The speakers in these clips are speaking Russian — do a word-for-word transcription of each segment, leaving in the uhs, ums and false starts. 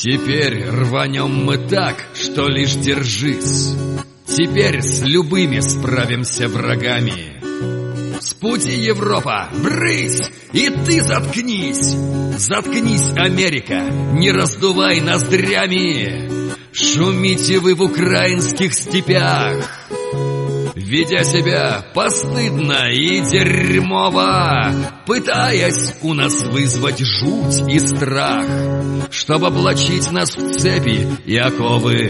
Теперь рванем мы так, что лишь держись. Теперь с любыми справимся врагами. С пути, Европа, брысь, и ты заткнись. Заткнись, Америка, не раздувай ноздрями. Шумите вы в украинских степях, ведя себя постыдно и дерьмово, пытаясь у нас вызвать жуть и страх, чтобы облачить нас в цепи и оковы.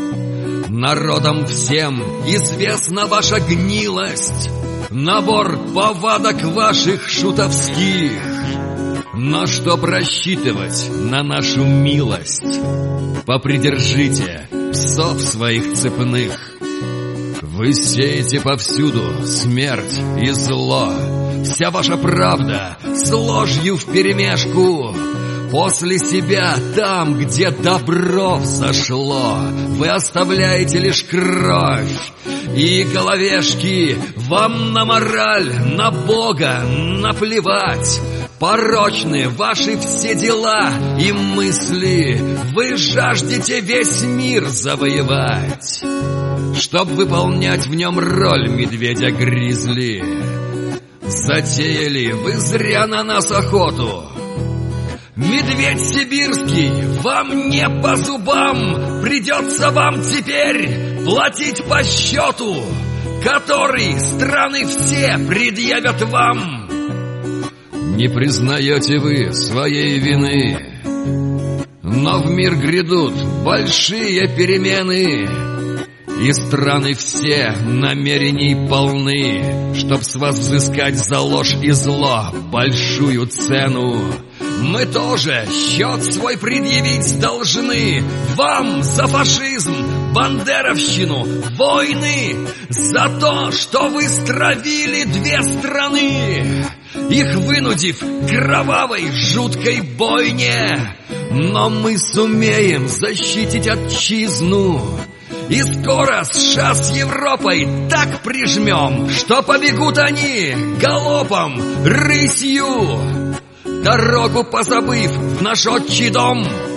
Народам всем известна ваша гнилость, набор повадок ваших шутовских. Но чтоб рассчитывать на нашу милость, попридержите псов своих цепных. Вы сеете повсюду смерть и зло. Вся ваша правда с ложью вперемешку. После себя там, где добро взошло, вы оставляете лишь кровь и головешки. Вам на мораль, на Бога наплевать. Порочны ваши все дела и мысли. Вы жаждете весь мир завоевать, чтоб выполнять в нем роль медведя-гризли. Затеяли вы зря на нас охоту. Медведь сибирский вам не по зубам. Придется вам теперь платить по счету, который страны все предъявят вам. Не признаете вы своей вины, но в мир грядут большие перемены, и страны все намерений полны, чтоб с вас взыскать за ложь и зло большую цену. Мы тоже счет свой предъявить должны вам за фашизм, бандеровщину, войны, за то, что вы стравили две страны, их вынудив к кровавой жуткой бойне. Но мы сумеем защитить отчизну, и скоро США с Европой так прижмем, что побегут они галопом, рысью, дорогу позабыв в наш отчий дом.